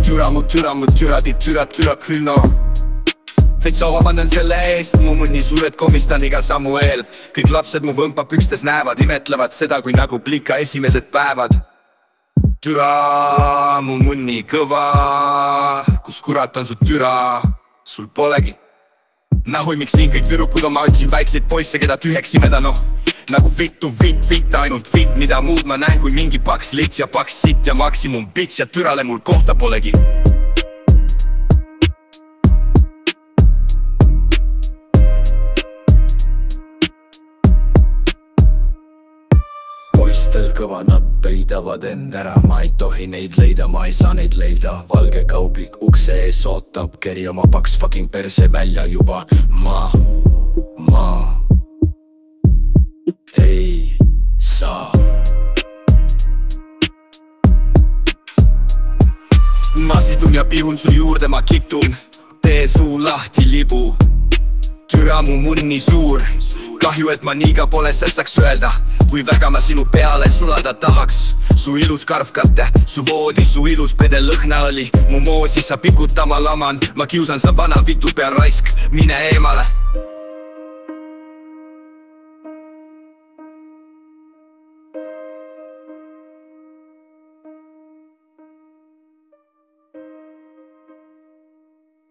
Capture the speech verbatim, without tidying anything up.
türa mu türa mu türa di türa türa küll no Veitsa vabandan selle eest, mu mõni suured komistan iga sammu eel Kõik lapsed mu võmpapükstes näevad, imetlevad seda kui nagu plika esimesed päevad Türa mu munni kõva, kus kurat on su türa, sul polegi Nahui miks siin kõik türukud on, ma otsin väikseid poisse, keda tüheks imeda noh Nagu vittu vitt vitt, ainult vitt, mida muud ma näen kui mingi paks lits ja paks sitt ja maksimum bits ja türale mul kohta polegi Poistel kõva nad peidavad end ära, ma ei tohi neid leida, ma ei saa neid leida Valge kaubik ukse ees ootab, keri oma paks fucking perse välja juba Ma, ma ei saa Ma sidun ja pihun su juurde, ma kitun Tee suu lahti libu Türa mu munni suur Kahju, et ma niiga pole, sest saaks öelda Kui väga ma sinu peale sulada tahaks Su ilus karvkate, su voodi, su ilus pede lõhna oli Mu moosi sa pikutama laman Ma kiusan sa vana vitu pea raisk, mine eemale